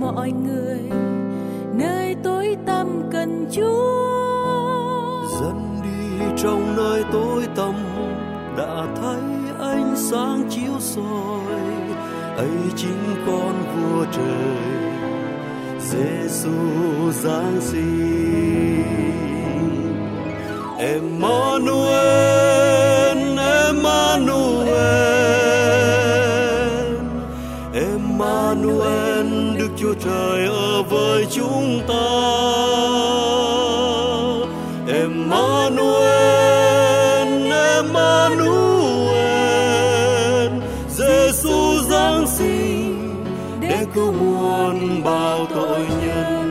mọi người, nơi tối tăm cần Chúa. Dẫn đi trong nơi tối tăm đã thấy ánh sáng chiếu soi, ấy chính con vua trời Giêsu giáng sinh. Emmanuel, Emmanuel, Emmanuel, Đức Chúa Trời ở với chúng ta. Emmanuel, Emmanuel, Giêsu giáng sinh để cứu muôn bao tội nhân.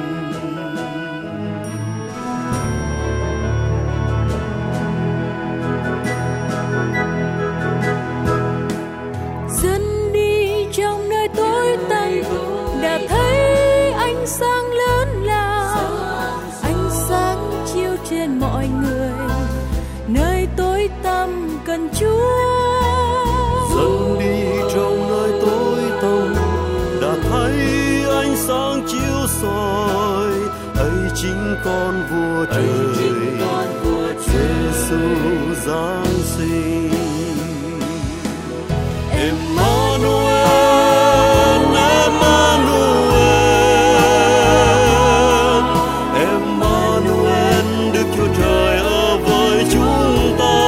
Dẫn đi trong nơi tối tăm đã thấy ánh sáng lớn lao, ánh sáng chiếu trên mọi người, nơi tối tăm cần Chúa. Dẫn đi trong nơi tối tăm đã thấy ánh sáng chiếu soi, ấy chính con vua trời Giêsu giáng sinh. Emmanuel, Emmanuel, Emmanuel, Đức Chúa Trời ở với chúng ta.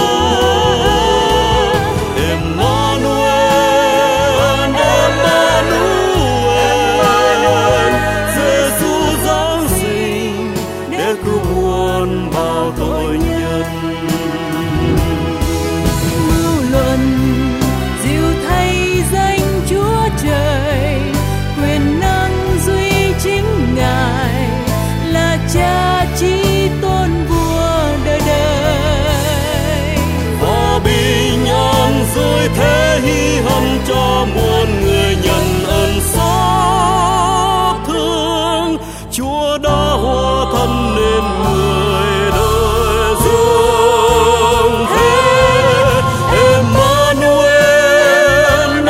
Emmanuel, Emmanuel, Giêsu giáng sinh để cứu muôn bao tội nhân. Ngưu luận dìu thay danh Chúa Trời, quyền năng duy chính Ngài là Cha chí tôn vua đời đời. Và bình an rồi thế hi hâm cho muôn người nhận ơn xót thương. Chúa đã hóa thân nên người đời dương thế. Emmanuel,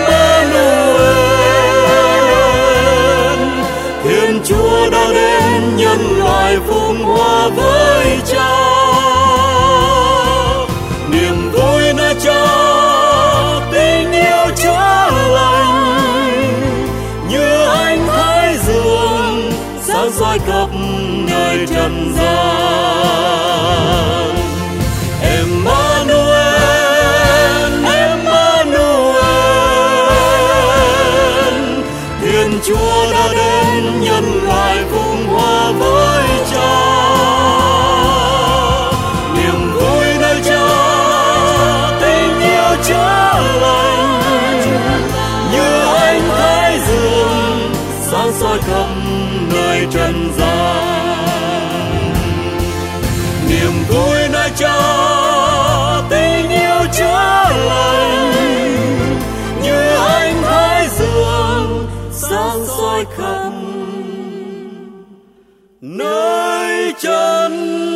Emmanuel, Thiên Chúa đã đến nhân loại phụng hòa với Cha. Niềm vui nơi Cha, tình yêu chữa lành, như ánh thái dương sáng soi khắp nơi trần gian. Emmanuel, Emmanuel, Thiên Chúa đã đến nhân loại cùng hòa với Cha. Niềm vui nơi Cha, tình yêu chữa lành, như ánh thái dương sáng soi khắp nơi trần gian. Niềm vui nơi Cha, tình yêu chữa lành, như ánh thái dương sáng soi khắp nơi trần